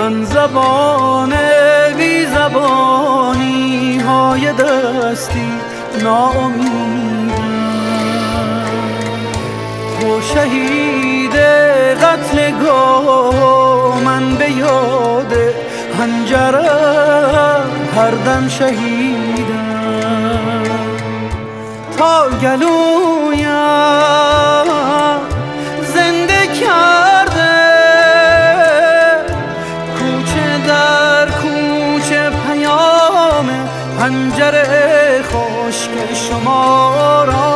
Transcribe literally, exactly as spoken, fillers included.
من زبان بی زبانی های دستی ناامیدم. تو شهید قتلگاه، من به یاد حنجره هر دم شهیدم. تا گلویم زنده کرده، کوچه در کوچه پیام پنجره خشک شما را